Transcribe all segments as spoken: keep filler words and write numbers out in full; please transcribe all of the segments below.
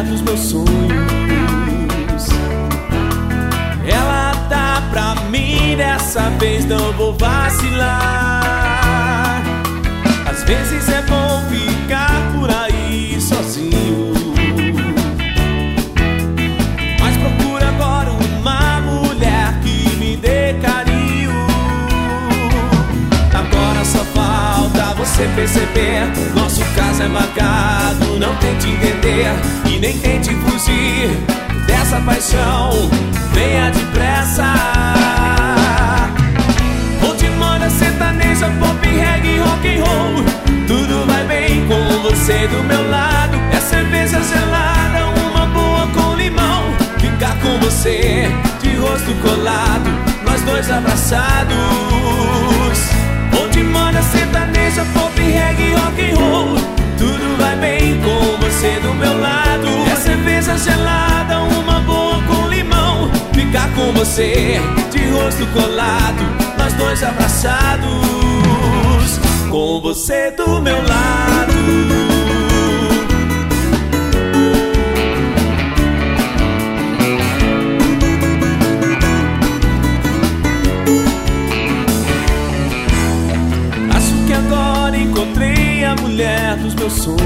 mulher dos meus sonhos. Ela tá pra mim, dessa vez não vou vacilar. Às vezes é bom ficar por aí sozinho, mas procura agora uma mulher que me dê carinho. Agora só falta você perceber, nosso caso é marcado. Não tente entender e nem tente fugir dessa paixão, venha depressa. Onde manda sertaneja, pop, reggae, rock and roll, tudo vai bem com você do meu lado. É cerveja gelada, uma boa com limão, ficar com você de rosto colado, nós dois abraçados. Onde manda sertaneja, pop, reggae, rock and roll, tudo vai bem com você do meu lado. É cerveja gelada, uma boa com limão, ficar com você de rosto colado, nós dois abraçados, com você do meu lado. Acho que agora encontrei a mulher dos meus sonhos.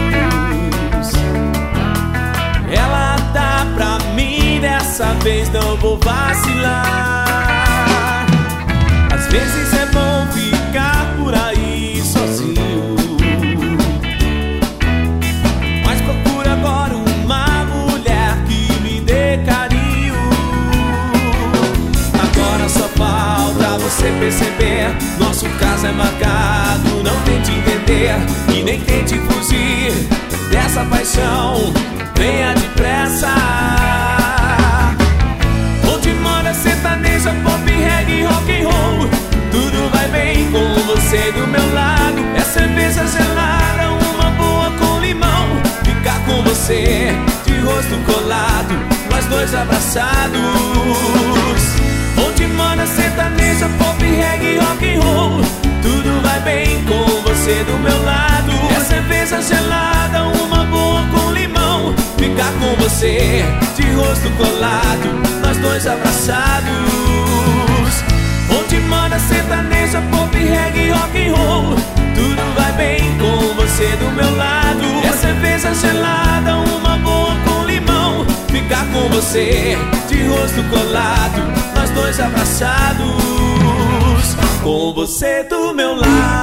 Ela tá pra mim, dessa vez não vou vacilar. Às vezes é bom ficar por aí sozinho, mas procura agora uma mulher que me dê carinho. Agora só falta você perceber, nosso caso é marcado. Não tente entender e nem tente fugir dessa paixão, venha depressa. Onde manda sertaneja, pop, reggae, rock and roll, tudo vai bem com você do meu lado. É cerveja gelada, uma boa com limão, ficar com você de rosto colado, nós dois abraçados. Onde manda sertaneja, pop, reggae, rock and roll, tudo vai bem com você do meu lado. É cerveja gelada, uma boa com limão, ficar com você de rosto colado, nós dois abraçados. Onde manda sertaneja, pop, reggae, rock and roll, tudo vai bem com você do meu lado. É cerveja gelada, uma boa com limão, ficar com você de rosto colado, nós dois abraçados, com você do meu lado.